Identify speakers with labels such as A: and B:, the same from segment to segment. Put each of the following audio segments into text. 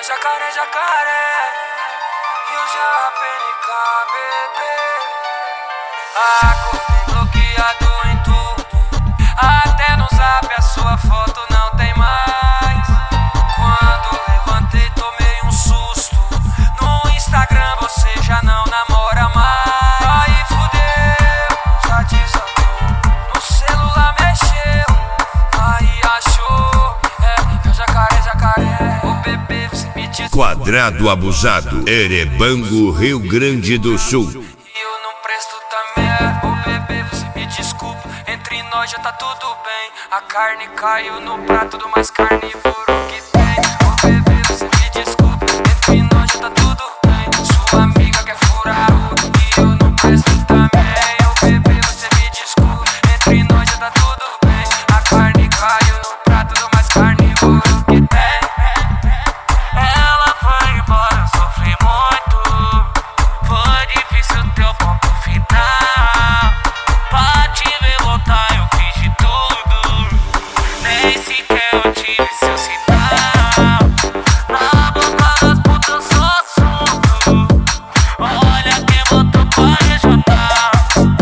A: Jacaré, jacaré, Rio JPNK, bebê. Acordei bloqueado em tudo, até no zap a sua foto não tem mais. Quando levantei tomei um susto, no Instagram você já não namora mais. Aí fudeu, já desatou, no celular mexeu, aí achou, meu jacaré, jacaré. Ô bebê, você me diz.
B: Quadrado Abusado, Erebango, Rio Grande do Sul.
A: Eu não presto também, ô bebê, você me desculpa. Entre nós já tá tudo bem. A carne caiu no prato do mais carnívoro que tem. Ô bebê, você me desculpa. Entre nós já tá tudo bem. Sua amiga quer furar e eu não presto também. Ô bebê, você me desculpa. Entre nós já tá tudo bem. A carne caiu no prato do mais carnívoro que tem. Ela foi embora, eu sofri muito. Foi difícil teu ponto final. Pra te ver voltar eu fiz de tudo, nem sequer eu tive seu sinal. Na boca das putas eu sou assunto. Olha quem botou pra rejogar.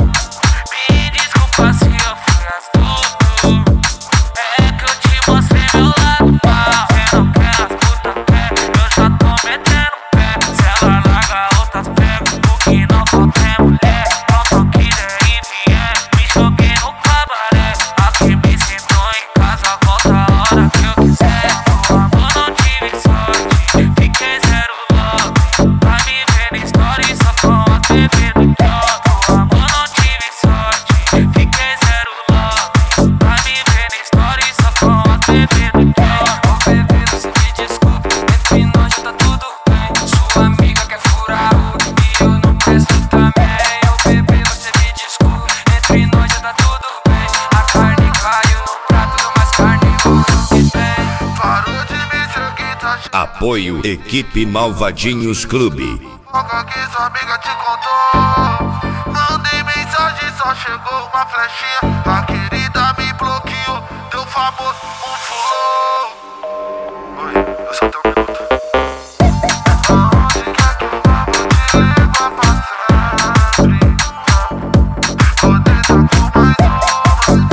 A: Me desculpa se eu fui astuto, é que eu te mostrei meu lado mal. Cê não quer as putas quer, eu já tô metendo pé. Se ela larga outras pega, o que não falta é mulher. Pronto que der e vier, me joguei no cabaré. Aqui me sinto em casa, volta a hora que eu quiser. No amor não tive sorte, fiquei zero logo. Vai me ver na story só com a bebê do jogo. No amor não tive sorte, fiquei zero logo. Vai me ver na story só com a bebê do jogo. Ô bebê, você me desculpa, entre nós já tá tudo bem. Sua amiga quer furar e eu não presto também. Ô bebê, você me desculpa, entre nós já tá tudo bem. A carne caiu no prato do mais carnívoro que tem.
C: Parou de me seguir, tá
B: Apoio Equipe Malvadinhos Clube.
C: foca que sua amiga te contou. Mandei mensagem, só chegou uma flechinha. A querida me bloqueou, deu famoso um flow. Oi, eu só tenho um minuto. Aonde quer que eu vá, vou te levar pra sempre. Vou deitar com mais uma.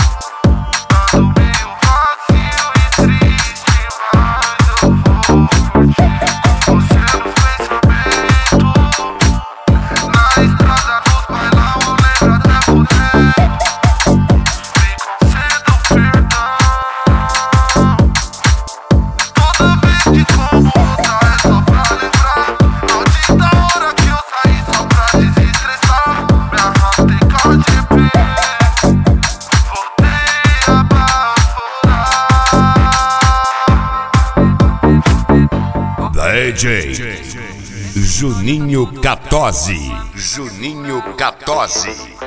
C: Ando meio vazio e triste, mas eu vou curtir com você nos pensamentos. Na estrada, nos bailão, eu lembro até você. Me conceda perdão. Toda vez que como voltar é só pra lembrar. Maldita hora que eu saí só pra desestressar. Me arrastei com a GP, voltei a baforar.
B: DJ Juninho Catozzi. Juninho Catozzi.